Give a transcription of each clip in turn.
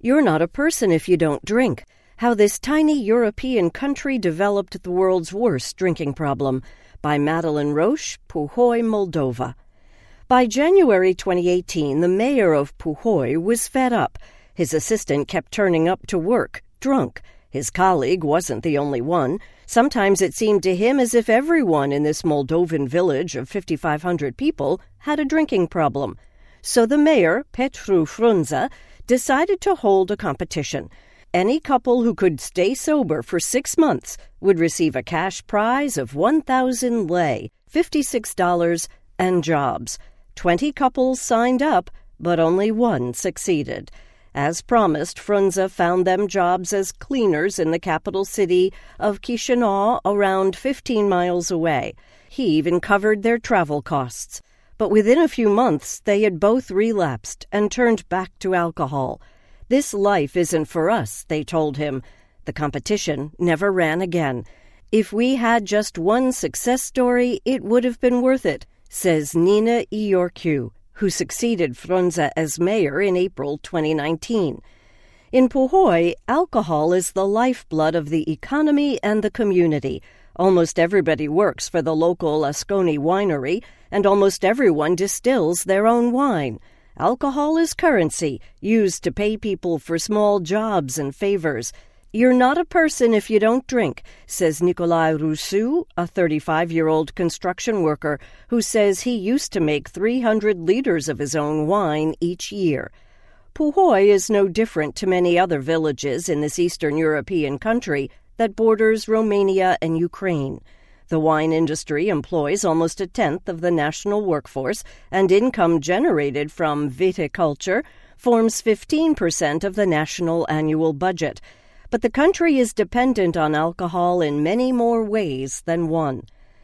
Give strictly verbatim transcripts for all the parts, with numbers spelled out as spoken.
You're Not a Person If You Don't Drink. How This Tiny European Country Developed the World's Worst Drinking Problem, by Madeline Roche, Puhoi, Moldova. By January twenty eighteen, the mayor of Puhoi was fed up. His assistant kept turning up to work, drunk. His colleague wasn't the only one. Sometimes it seemed to him as if everyone in this Moldovan village of fifty-five hundred people had a drinking problem. So the mayor, Petru Frunze, decided to hold a competition. Any couple who could stay sober for six months would receive a cash prize of one thousand lei, fifty-six dollars, and jobs. Twenty couples signed up, but only one succeeded. As promised, Frunze found them jobs as cleaners in the capital city of Chisinau, around fifteen miles away. He even covered their travel costs. But within a few months, they had both relapsed and turned back to alcohol. This life isn't for us, they told him. The competition never ran again. If we had just one success story, it would have been worth it, says Nina Iorcu, who succeeded Frunze as mayor in April twenty nineteen. In Puhoi, alcohol is the lifeblood of the economy and the community. Almost everybody works for the local Asconi winery, and almost everyone distills their own wine. Alcohol is currency, used to pay people for small jobs and favors. You're not a person if you don't drink, says Nikolai Rousseau, a thirty-five-year-old construction worker who says he used to make three hundred liters of his own wine each year. Puhoi is no different to many other villages in this Eastern European country that borders Romania and Ukraine. The wine industry employs almost a tenth of the national workforce, and income generated from viticulture forms fifteen percent of the national annual budget. But the country is dependent on alcohol in many more ways than one.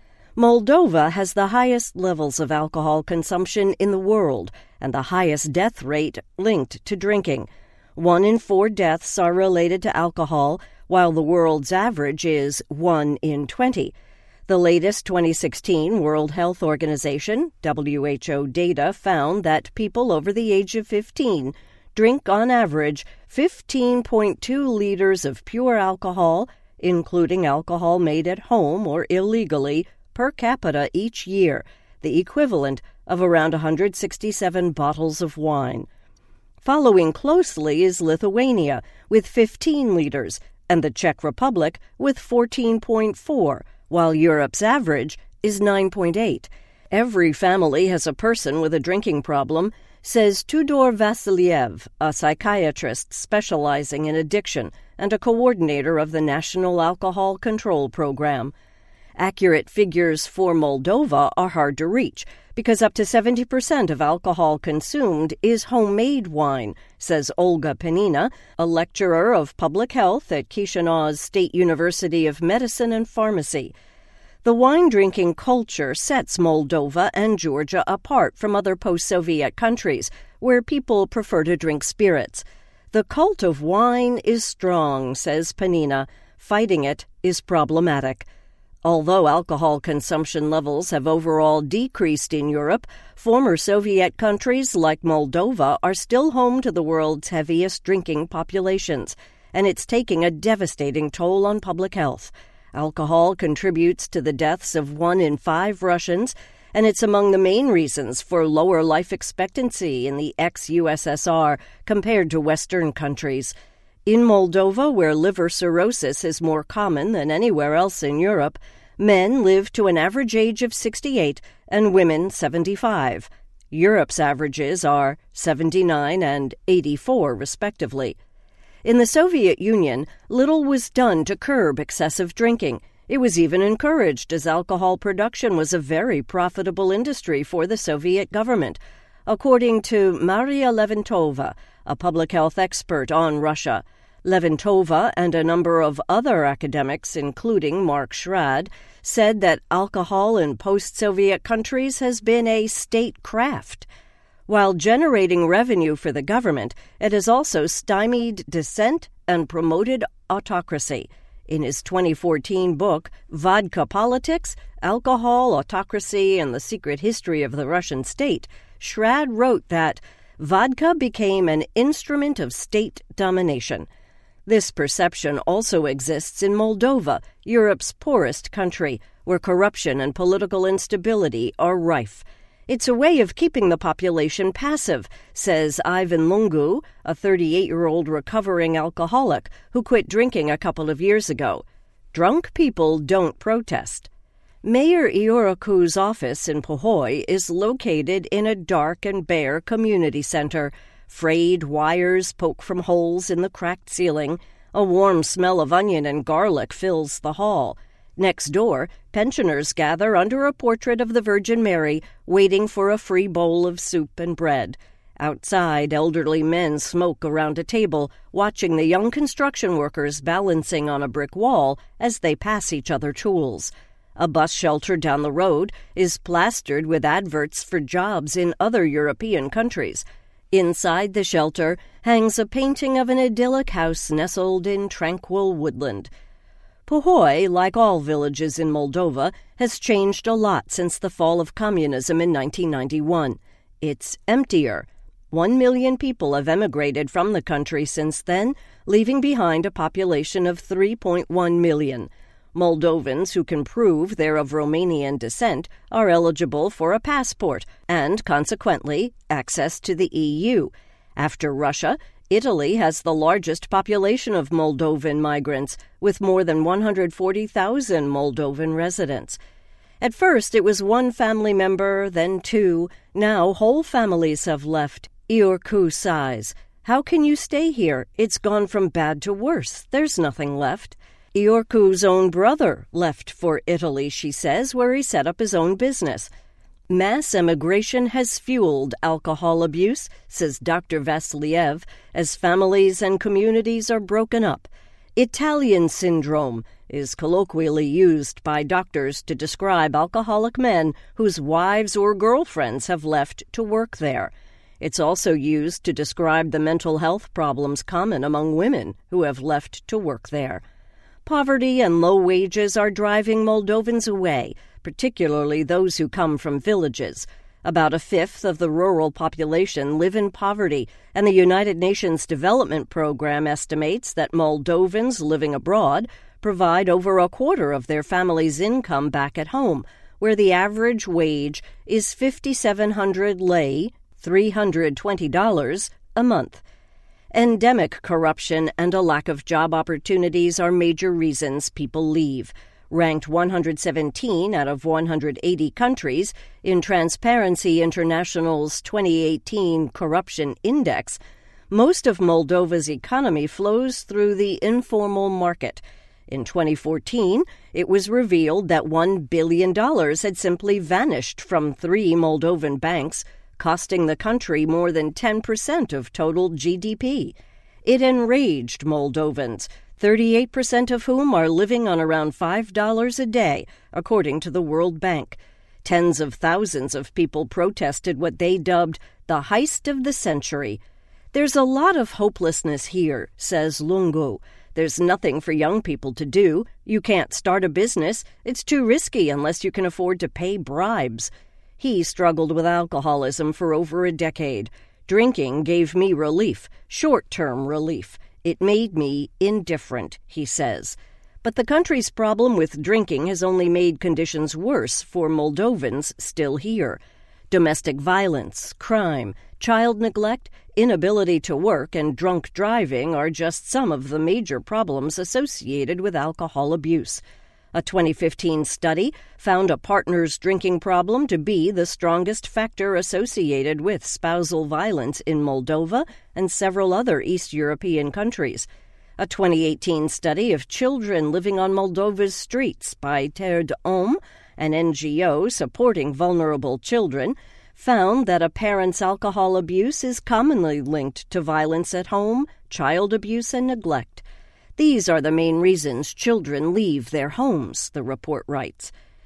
Moldova has the highest levels of alcohol consumption in the world and the highest death rate linked to drinking. One in four deaths are related to alcohol, while the world's average is one in twenty. The latest twenty sixteen World Health Organization, W H O data found that people over the age of fifteen drink on average fifteen point two liters of pure alcohol, including alcohol made at home or illegally, per capita each year, the equivalent of around one hundred sixty-seven bottles of wine. Following closely is Lithuania, with fifteen liters, and the Czech Republic with fourteen point four, while Europe's average is nine point eight. Every family has a person with a drinking problem, says Tudor Vasiliev, a psychiatrist specializing in addiction and a coordinator of the National Alcohol Control Program. Accurate figures for Moldova are hard to reach because up to seventy percent of alcohol consumed is homemade wine, says Olga Penina, a lecturer of public health at Chisinau's State University of Medicine and Pharmacy. The wine-drinking culture sets Moldova and Georgia apart from other post-Soviet countries, where people prefer to drink spirits. The cult of wine is strong, says Penina. Fighting it is problematic. Although alcohol consumption levels have overall decreased in Europe, former Soviet countries like Moldova are still home to the world's heaviest drinking populations, and it's taking a devastating toll on public health. Alcohol contributes to the deaths of one in five Russians, and it's among the main reasons for lower life expectancy in the ex-U S S R compared to Western countries. In Moldova, where liver cirrhosis is more common than anywhere else in Europe, men live to an average age of sixty-eight and women seventy-five. Europe's averages are seventy-nine and eighty-four, respectively. In the Soviet Union, little was done to curb excessive drinking. It was even encouraged, as alcohol production was a very profitable industry for the Soviet government. According to Maria Leventova, a public health expert on Russia, Leventova and a number of other academics, including Mark Schrad, said that alcohol in post-Soviet countries has been a state craft. While generating revenue for the government, it has also stymied dissent and promoted autocracy. In his twenty fourteen book, Vodka Politics, Alcohol, Autocracy, and the Secret History of the Russian State, Schrad wrote that vodka became an instrument of state domination. This perception also exists in Moldova, Europe's poorest country, where corruption and political instability are rife. It's a way of keeping the population passive, says Ivan Lungu, a thirty-eight-year-old recovering alcoholic who quit drinking a couple of years ago. Drunk people don't protest. Mayor Iorcu's office in Puhoi is located in a dark and bare community center. Frayed wires poke from holes in the cracked ceiling. A warm smell of onion and garlic fills the hall. Next door, pensioners gather under a portrait of the Virgin Mary, waiting for a free bowl of soup and bread. Outside, elderly men smoke around a table, watching the young construction workers balancing on a brick wall as they pass each other tools. A bus shelter down the road is plastered with adverts for jobs in other European countries. Inside the shelter hangs a painting of an idyllic house nestled in tranquil woodland. Puhoi, like all villages in Moldova, has changed a lot since the fall of communism in nineteen ninety-one. It's emptier. One million people have emigrated from the country since then, leaving behind a population of three point one million. Moldovans who can prove they're of Romanian descent are eligible for a passport and, consequently, access to the E U. After Russia, Italy has the largest population of Moldovan migrants, with more than one hundred forty thousand Moldovan residents. At first, it was one family member, then two. Now whole families have left. Iorcu sighs. How can you stay here? It's gone from bad to worse. There's nothing left. Iorcu's own brother left for Italy, she says, where he set up his own business. Mass emigration has fueled alcohol abuse, says Doctor Vasiliev, as families and communities are broken up. Italian syndrome is colloquially used by doctors to describe alcoholic men whose wives or girlfriends have left to work there. It's also used to describe the mental health problems common among women who have left to work there. Poverty and low wages are driving Moldovans away, particularly those who come from villages. About a fifth of the rural population live in poverty, and the United Nations Development Program estimates that Moldovans living abroad provide over a quarter of their family's income back at home, where the average wage is fifty-seven hundred lei, three hundred twenty dollars, a month. Endemic corruption and a lack of job opportunities are major reasons people leave. Ranked one hundred seventeen out of one hundred eighty countries in Transparency International's twenty eighteen Corruption Index, most of Moldova's economy flows through the informal market. In twenty fourteen, it was revealed that one billion dollars had simply vanished from three Moldovan banks, costing the country more than ten percent of total G D P. It enraged Moldovans, thirty-eight percent of whom are living on around five dollars a day, according to the World Bank. Tens of thousands of people protested what they dubbed the heist of the century. There's a lot of hopelessness here, says Lungu. There's nothing for young people to do. You can't start a business. It's too risky unless you can afford to pay bribes. He struggled with alcoholism for over a decade. Drinking gave me relief, short-term relief. It made me indifferent, he says. But the country's problem with drinking has only made conditions worse for Moldovans still here. Domestic violence, crime, child neglect, inability to work, and drunk driving are just some of the major problems associated with alcohol abuse. A twenty fifteen study found a partner's drinking problem to be the strongest factor associated with spousal violence in Moldova and several other East European countries. A twenty eighteen study of children living on Moldova's streets by Terre d'Homme, an N G O supporting vulnerable children, found that a parent's alcohol abuse is commonly linked to violence at home, child abuse, and neglect. These are the main reasons children leave their homes, the report writes.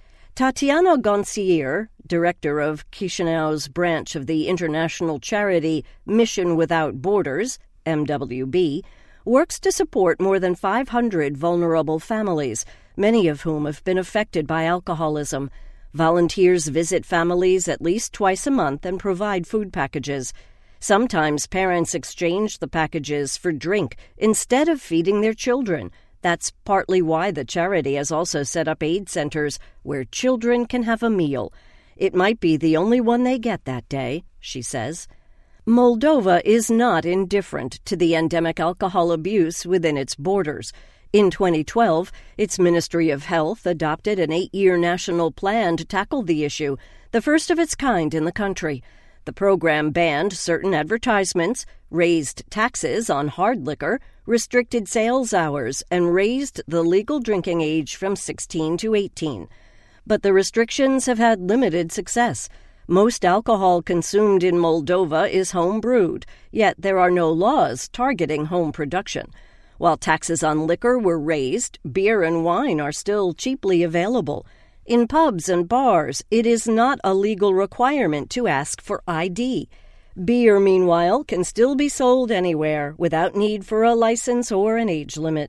Tatiana Goncier, director of Chisinau's branch of the international charity Mission Without Borders, M W B, works to support more than five hundred vulnerable families, many of whom have been affected by alcoholism. Volunteers visit families at least twice a month and provide food packages. Sometimes parents exchange the packages for drink instead of feeding their children. That's partly why the charity has also set up aid centers where children can have a meal. It might be the only one they get that day, she says. Moldova is not indifferent to the endemic alcohol abuse within its borders. In twenty twelve, its Ministry of Health adopted an eight-year national plan to tackle the issue, the first of its kind in the country. The program banned certain advertisements, raised taxes on hard liquor, restricted sales hours, and raised the legal drinking age from sixteen to eighteen. But the restrictions have had limited success. Most alcohol consumed in Moldova is home brewed, yet there are no laws targeting home production. While taxes on liquor were raised, beer and wine are still cheaply available. In pubs and bars, it is not a legal requirement to ask for I D. Beer, meanwhile, can still be sold anywhere without need for a license or an age limit.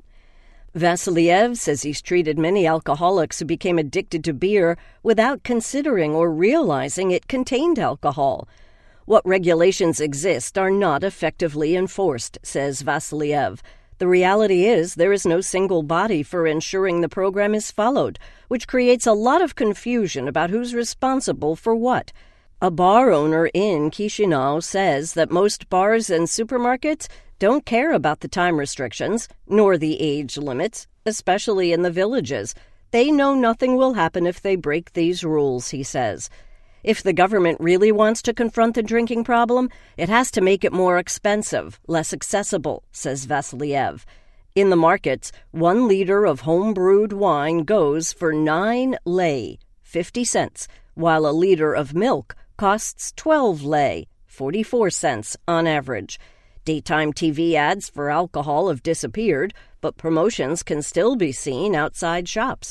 Vasiliev says he's treated many alcoholics who became addicted to beer without considering or realizing it contained alcohol. What regulations exist are not effectively enforced, says Vasiliev. The reality is there is no single body for ensuring the program is followed, which creates a lot of confusion about who's responsible for what. A bar owner in Chisinau says that most bars and supermarkets don't care about the time restrictions, nor the age limits, especially in the villages. They know nothing will happen if they break these rules, he says. If the government really wants to confront the drinking problem, it has to make it more expensive, less accessible, says Vasiliev. In the markets, one liter of home-brewed wine goes for nine lei, fifty cents, while a liter of milk costs twelve lei, forty-four cents on average. Daytime T V ads for alcohol have disappeared, but promotions can still be seen outside shops.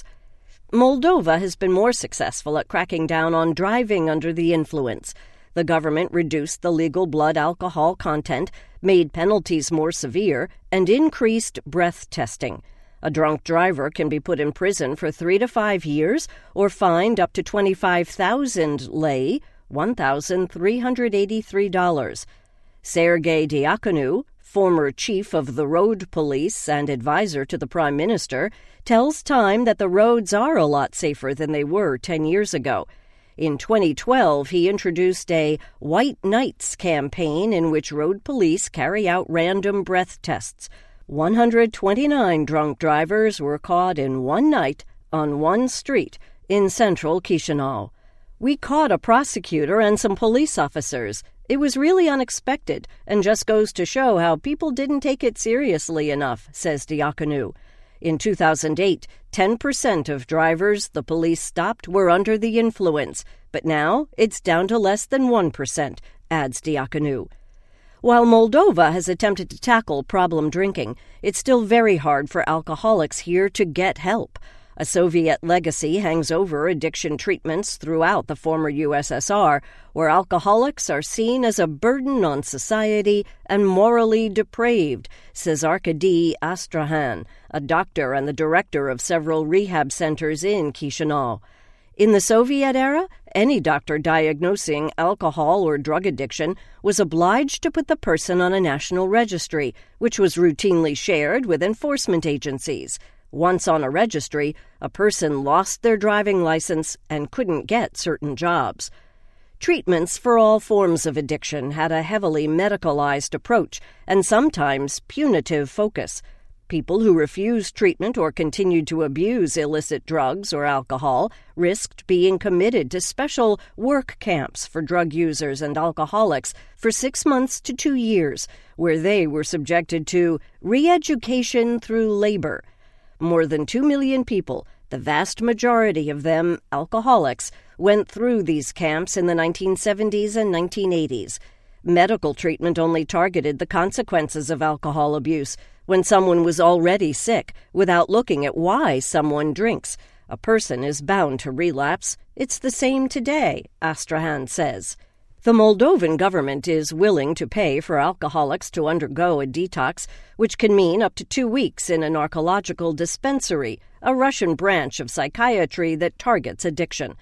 Moldova has been more successful at cracking down on driving under the influence. The government reduced the legal blood alcohol content, made penalties more severe, and increased breath testing. A drunk driver can be put in prison for three to five years or fined up to twenty-five thousand lei, one thousand three hundred eighty-three dollars. Sergei Diaconou, former chief of the road police and advisor to the prime minister, tells Time that the roads are a lot safer than they were ten years ago. In twenty twelve, he introduced a White Nights campaign in which road police carry out random breath tests. one hundred twenty-nine drunk drivers were caught in one night on one street in central Chisinau. We caught a prosecutor and some police officers. It was really unexpected and just goes to show how people didn't take it seriously enough, says Diaconou. In two thousand eight, ten percent of drivers the police stopped were under the influence, but now it's down to less than one percent, adds Diaconou. While Moldova has attempted to tackle problem drinking, it's still very hard for alcoholics here to get help. A Soviet legacy hangs over addiction treatments throughout the former U S S R, where alcoholics are seen as a burden on society and morally depraved, says Arkady Astrahan, a doctor and the director of several rehab centers in Chisinau. In the Soviet era, any doctor diagnosing alcohol or drug addiction was obliged to put the person on a national registry, which was routinely shared with enforcement agencies. Once on a registry, a person lost their driving license and couldn't get certain jobs. Treatments for all forms of addiction had a heavily medicalized approach and sometimes punitive focus. People who refused treatment or continued to abuse illicit drugs or alcohol risked being committed to special work camps for drug users and alcoholics for six months to two years, where they were subjected to re-education through labor. More than two million people, the vast majority of them alcoholics, went through these camps in the nineteen seventies and nineteen eighties. Medical treatment only targeted the consequences of alcohol abuse when someone was already sick, without looking at why someone drinks. A person is bound to relapse. It's the same today, Astrahan says. The Moldovan government is willing to pay for alcoholics to undergo a detox, which can mean up to two weeks in a narcological dispensary, a Russian branch of psychiatry that targets addiction.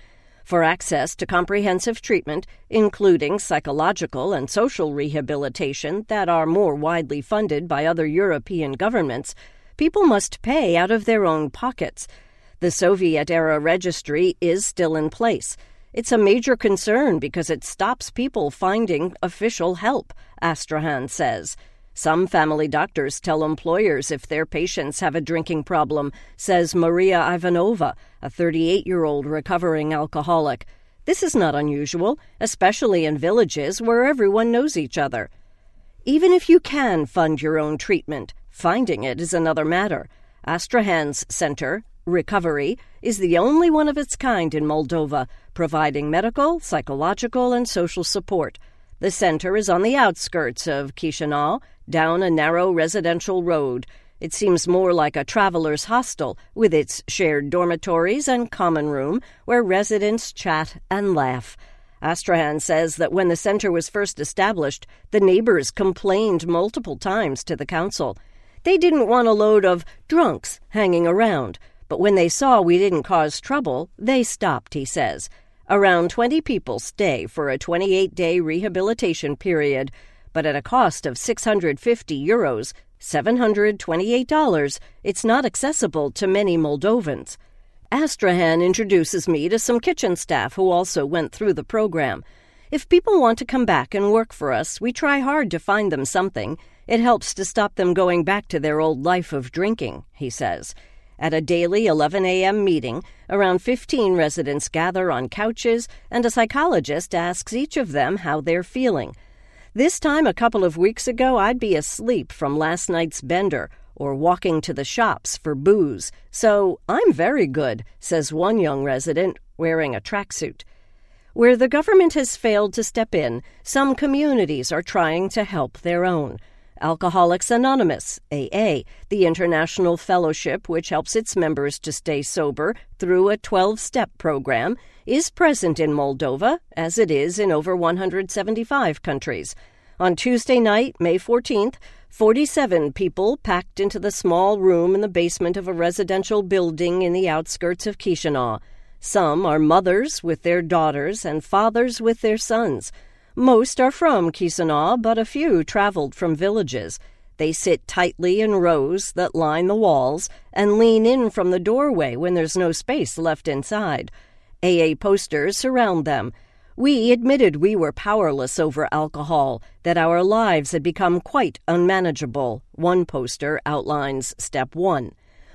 For access to comprehensive treatment, including psychological and social rehabilitation that are more widely funded by other European governments, people must pay out of their own pockets. The Soviet-era registry is still in place. It's a major concern because it stops people finding official help, Astrahan says. Some family doctors tell employers if their patients have a drinking problem, says Maria Ivanova, a thirty-eight-year-old recovering alcoholic. This is not unusual, especially in villages where everyone knows each other. Even if you can fund your own treatment, finding it is another matter. Astrahan's center, Recovery, is the only one of its kind in Moldova, providing medical, psychological, and social support. The center is on the outskirts of Chisinau, down a narrow residential road. It seems more like a traveler's hostel, with its shared dormitories and common room where residents chat and laugh. Astrahan says that when the center was first established, the neighbors complained multiple times to the council. They didn't want a load of drunks hanging around, but when they saw we didn't cause trouble, they stopped, he says. Around twenty people stay for a twenty-eight day rehabilitation period, but at a cost of six hundred fifty euros, seven hundred twenty-eight dollars, it's not accessible to many Moldovans. Astrahan introduces me to some kitchen staff who also went through the program. If people want to come back and work for us, we try hard to find them something. It helps to stop them going back to their old life of drinking, he says. At a daily eleven a.m. meeting, around fifteen residents gather on couches, and a psychologist asks each of them how they're feeling. This time a couple of weeks ago, I'd be asleep from last night's bender or walking to the shops for booze. So I'm very good, says one young resident wearing a tracksuit. Where the government has failed to step in, some communities are trying to help their own. Alcoholics Anonymous, A A, the international fellowship which helps its members to stay sober through a twelve-step program, is present in Moldova, as it is in over one hundred seventy-five countries. On Tuesday night, May fourteenth, forty-seven people packed into the small room in the basement of a residential building in the outskirts of Chisinau. Some are mothers with their daughters and fathers with their sons. Most are from Chisinau, but a few traveled from villages. They sit tightly in rows that line the walls and lean in from the doorway when there's no space left inside. A A posters surround them. We admitted we were powerless over alcohol, that our lives had become quite unmanageable. One poster outlines step one.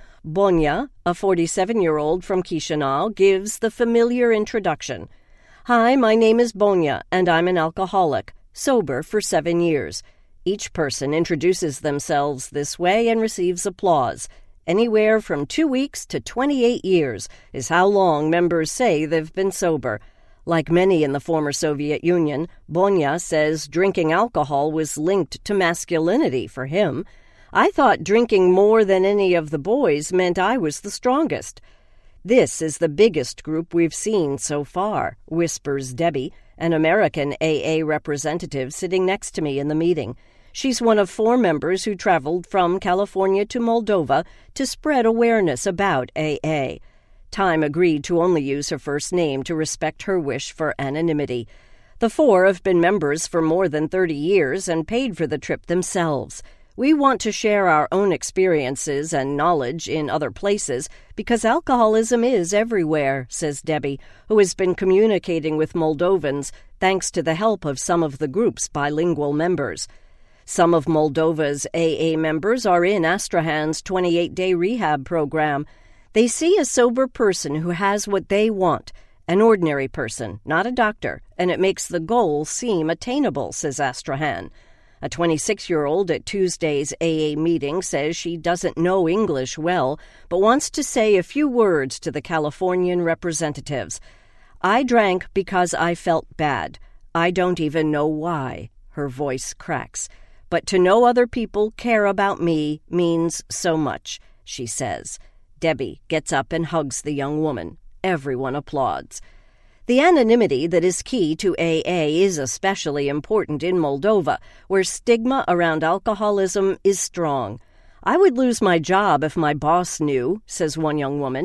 Bonya, a forty-seven-year-old from Chisinau, gives the familiar introduction. Hi, my name is Bonya, and I'm an alcoholic, sober for seven years. Each person introduces themselves this way and receives applause. Anywhere from two weeks to twenty-eight years is how long members say they've been sober. Like many in the former Soviet Union, Bonya says drinking alcohol was linked to masculinity for him. I thought drinking more than any of the boys meant I was the strongest. This is the biggest group we've seen so far, whispers Debbie, an American A A representative sitting next to me in the meeting. She's one of four members who traveled from California to Moldova to spread awareness about A A. Time agreed to only use her first name to respect her wish for anonymity. The four have been members for more than thirty years and paid for the trip themselves. We want to share our own experiences and knowledge in other places because alcoholism is everywhere, says Debbie, who has been communicating with Moldovans thanks to the help of some of the group's bilingual members. Some of Moldova's A A members are in Astrahan's twenty-eight day rehab program. They see a sober person who has what they want, an ordinary person, not a doctor, and it makes the goal seem attainable, says Astrahan. A twenty-six-year-old at Tuesday's A A meeting says she doesn't know English well, but wants to say a few words to the Californian representatives. I drank because I felt bad. I don't even know why. Her voice cracks. But to know other people care about me means so much, she says. Debbie gets up and hugs the young woman. Everyone applauds. The anonymity that is key to A A is especially important in Moldova, where stigma around alcoholism is strong. I would lose my job if my boss knew, says one young woman.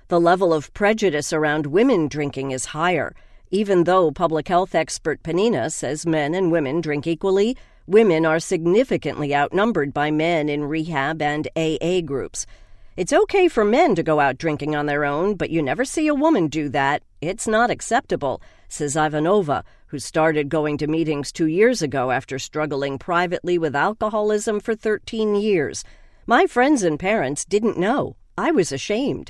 The level of prejudice around women drinking is higher. Even though public health expert Panina says men and women drink equally, women are significantly outnumbered by men in rehab and A A groups. It's okay for men to go out drinking on their own, but you never see a woman do that. It's not acceptable, says Ivanova, who started going to meetings two years ago after struggling privately with alcoholism for thirteen years. My friends and parents didn't know. I was ashamed.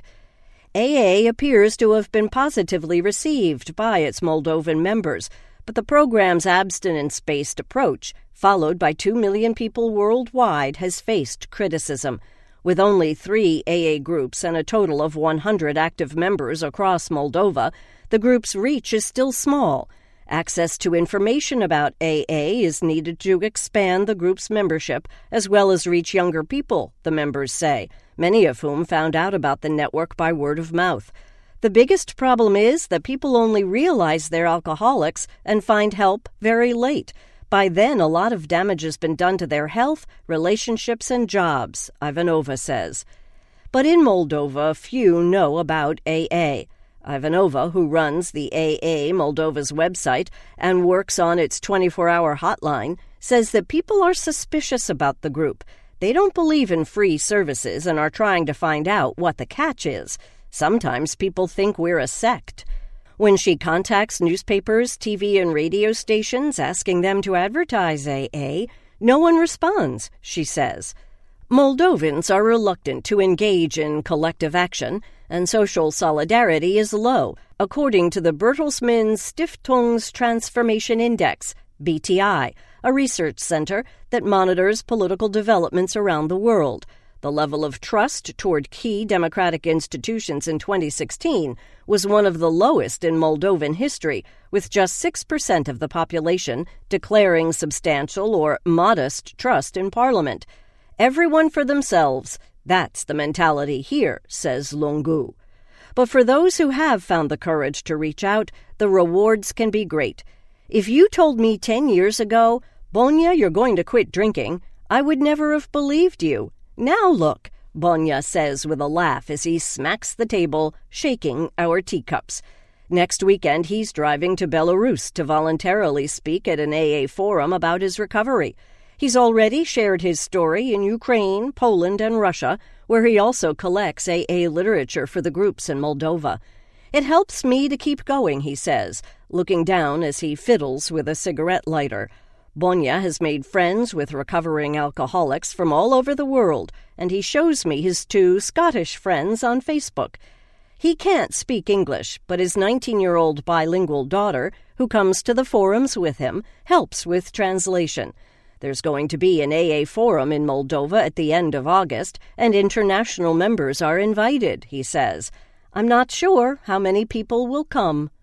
A A appears to have been positively received by its Moldovan members, but the program's abstinence-based approach, followed by two million people worldwide, has faced criticism. With only three A A groups and a total of one hundred active members across Moldova, the group's reach is still small. Access to information about A A is needed to expand the group's membership as well as reach younger people, the members say, many of whom found out about the network by word of mouth. The biggest problem is that people only realize they're alcoholics and find help very late. By then, a lot of damage has been done to their health, relationships, and jobs, Ivanova says. But in Moldova, few know about A A. Ivanova, who runs the A A Moldova's website and works on its twenty-four hour hotline, says that people are suspicious about the group. They don't believe in free services and are trying to find out what the catch is. Sometimes people think we're a sect. When she contacts newspapers, T V, and radio stations asking them to advertise A A, no one responds, she says. Moldovans are reluctant to engage in collective action, and social solidarity is low, according to the Bertelsmann Stiftungstransformation Index, B T I, a research center that monitors political developments around the world. The level of trust toward key democratic institutions in twenty sixteen was one of the lowest in Moldovan history, with just six percent of the population declaring substantial or modest trust in parliament. Everyone for themselves. That's the mentality here, says Lungu. But for those who have found the courage to reach out, the rewards can be great. If you told me ten years ago, Bonya, you're going to quit drinking, I would never have believed you. Now look, Bonya says with a laugh as he smacks the table, shaking our teacups. Next weekend, he's driving to Belarus to voluntarily speak at an A A forum about his recovery. He's already shared his story in Ukraine, Poland, and Russia, where he also collects A A literature for the groups in Moldova. It helps me to keep going, he says, looking down as he fiddles with a cigarette lighter. Bonya has made friends with recovering alcoholics from all over the world, and he shows me his two Scottish friends on Facebook. He can't speak English, but his nineteen-year-old bilingual daughter, who comes to the forums with him, helps with translation. There's going to be an A A forum in Moldova at the end of August, and international members are invited, he says. I'm not sure how many people will come.